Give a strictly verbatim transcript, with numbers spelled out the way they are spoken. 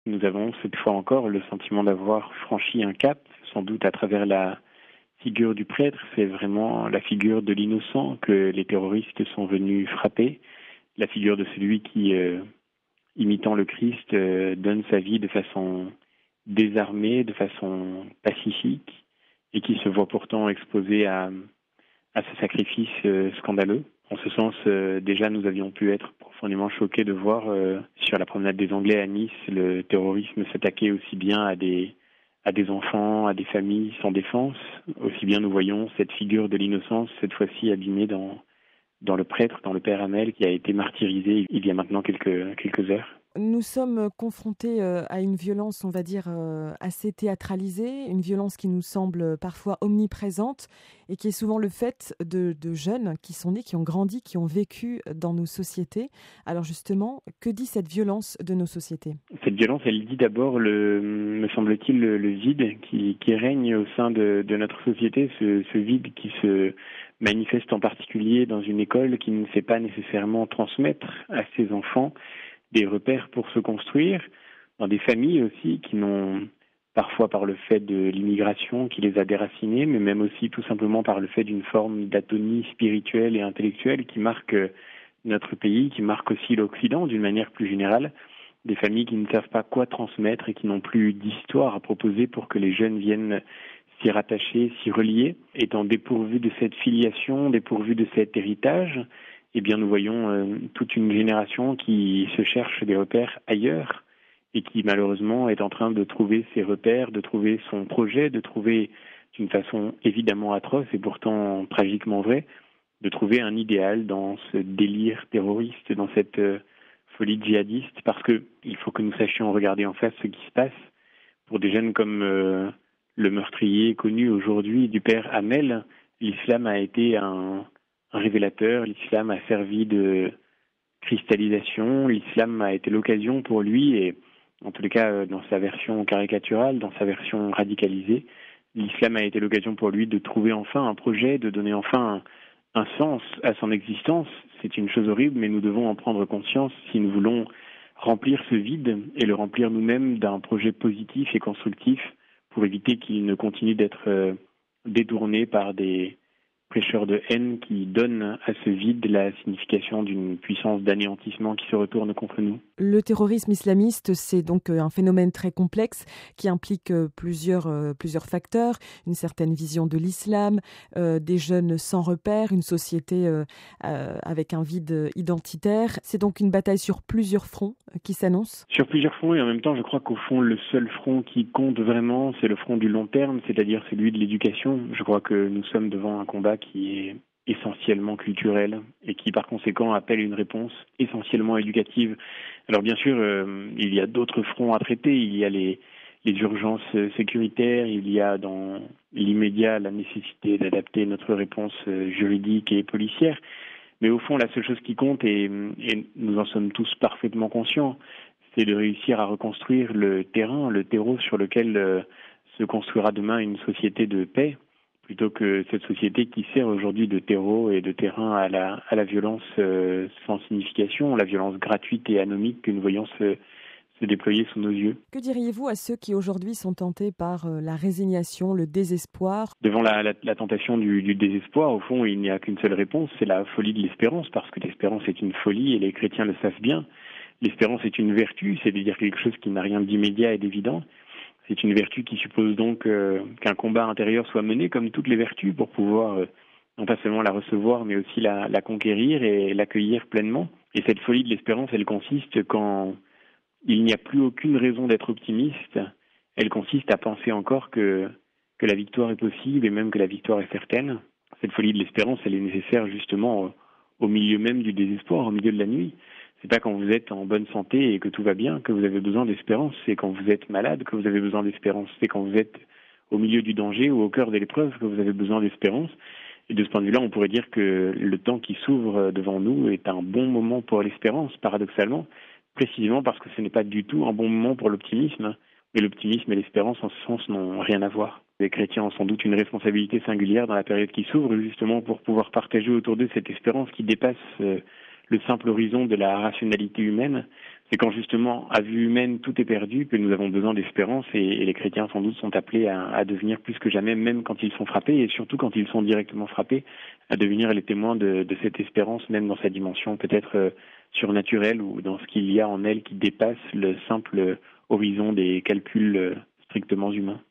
Nous avons cette fois encore le sentiment d'avoir franchi un cap, sans doute à travers la figure du prêtre. C'est vraiment la figure de l'innocent que les terroristes sont venus frapper, la figure de celui qui, euh, imitant le Christ, euh, donne sa vie de façon désarmée, de façon pacifique, et qui se voit pourtant exposé à, à ce sacrifice euh, scandaleux. En ce sens, euh, déjà, nous avions pu être profondément choqués de voir euh, sur la promenade des Anglais à Nice le terrorisme s'attaquer aussi bien à des, à des enfants, à des familles sans défense. Aussi bien nous voyons cette figure de l'innocence, cette fois-ci abîmée dans, dans le prêtre, dans le père Hamel, qui a été martyrisé il y a maintenant quelques, quelques heures. Nous sommes confrontés euh, à une violence, on va dire, euh, assez théâtralisée, une violence qui nous semble parfois omniprésente et qui est souvent le fait de, de jeunes qui sont nés, qui ont grandi, qui ont vécu dans nos sociétés. Alors justement, que dit cette violence de nos sociétés ? Cette violence, elle dit d'abord, le, me semble-t-il, le, le vide qui, qui règne au sein de, de notre société, ce, ce vide qui se manifeste en particulier dans une école qui ne sait pas nécessairement transmettre à ses enfants des repères pour se construire, dans des familles aussi qui n'ont, parfois par le fait de l'immigration qui les a déracinés, mais même aussi tout simplement par le fait d'une forme d'atonie spirituelle et intellectuelle qui marque notre pays, qui marque aussi l'Occident d'une manière plus générale, des familles qui ne savent pas quoi transmettre et qui n'ont plus d'histoire à proposer pour que les jeunes viennent s'y rattacher, s'y relier, étant dépourvus de cette filiation, dépourvus de cet héritage. Eh bien, nous voyons euh, toute une génération qui se cherche des repères ailleurs et qui, malheureusement, est en train de trouver ses repères, de trouver son projet, de trouver, d'une façon évidemment atroce et pourtant tragiquement vraie, de trouver un idéal dans ce délire terroriste, dans cette euh, folie djihadiste, parce que il faut que nous sachions regarder en face ce qui se passe. Pour des jeunes comme euh, le meurtrier connu aujourd'hui du père Hamel, l'islam a été un un révélateur, l'islam a servi de cristallisation, l'islam a été l'occasion pour lui, et en tous les cas dans sa version caricaturale, dans sa version radicalisée, l'islam a été l'occasion pour lui de trouver enfin un projet, de donner enfin un, un sens à son existence. C'est une chose horrible, mais nous devons en prendre conscience si nous voulons remplir ce vide et le remplir nous-mêmes d'un projet positif et constructif pour éviter qu'il ne continue d'être euh, détourné par des prêcheurs de haine qui donnent à ce vide la signification d'une puissance d'anéantissement qui se retourne contre nous. Le terrorisme islamiste, c'est donc un phénomène très complexe qui implique plusieurs, euh, plusieurs facteurs, une certaine vision de l'islam, euh, des jeunes sans repères, une société euh, euh, avec un vide identitaire. C'est donc une bataille sur plusieurs fronts qui s'annonce. Sur plusieurs fronts, et en même temps, je crois qu'au fond, le seul front qui compte vraiment, c'est le front du long terme, c'est-à-dire celui de l'éducation. Je crois que nous sommes devant un combat qui est essentiellement culturel et qui par conséquent appelle une réponse essentiellement éducative. Alors bien sûr, euh, il y a d'autres fronts à traiter, il y a les, les urgences sécuritaires, il y a dans l'immédiat la nécessité d'adapter notre réponse juridique et policière, mais au fond la seule chose qui compte, et, et nous en sommes tous parfaitement conscients, c'est de réussir à reconstruire le terrain, le terreau sur lequel euh, se construira demain une société de paix, plutôt que cette société qui sert aujourd'hui de terreau et de terrain à la, à la violence euh, sans signification, la violence gratuite et anomique que nous voyons se, se déployer sous nos yeux. Que diriez-vous à ceux qui aujourd'hui sont tentés par euh, la résignation, le désespoir ? Devant la, la, la tentation du, du désespoir, au fond, il n'y a qu'une seule réponse, c'est la folie de l'espérance, parce que l'espérance est une folie et les chrétiens le savent bien. L'espérance est une vertu, c'est-à-dire quelque chose qui n'a rien d'immédiat et d'évident. C'est une vertu qui suppose donc euh, qu'un combat intérieur soit mené, comme toutes les vertus, pour pouvoir euh, non pas seulement la recevoir, mais aussi la, la conquérir et l'accueillir pleinement. Et cette folie de l'espérance, elle consiste quand il n'y a plus aucune raison d'être optimiste. Elle consiste à penser encore que, que la victoire est possible et même que la victoire est certaine. Cette folie de l'espérance, elle est nécessaire justement au, au milieu même du désespoir, au milieu de la nuit. C'est pas quand vous êtes en bonne santé et que tout va bien que vous avez besoin d'espérance. C'est quand vous êtes malade que vous avez besoin d'espérance. C'est quand vous êtes au milieu du danger ou au cœur de l'épreuve que vous avez besoin d'espérance. Et de ce point de vue-là, on pourrait dire que le temps qui s'ouvre devant nous est un bon moment pour l'espérance, paradoxalement, précisément parce que ce n'est pas du tout un bon moment pour l'optimisme. Mais l'optimisme et l'espérance, en ce sens, n'ont rien à voir. Les chrétiens ont sans doute une responsabilité singulière dans la période qui s'ouvre, justement pour pouvoir partager autour d'eux cette espérance qui dépasse euh, le simple horizon de la rationalité humaine, C'est quand justement, à vue humaine, tout est perdu, que nous avons besoin d'espérance, et, et les chrétiens sans doute sont appelés à, à devenir plus que jamais, même quand ils sont frappés, et surtout quand ils sont directement frappés, à devenir les témoins de, de cette espérance, même dans sa dimension peut-être euh, surnaturelle, ou dans ce qu'il y a en elle qui dépasse le simple horizon des calculs euh, strictement humains.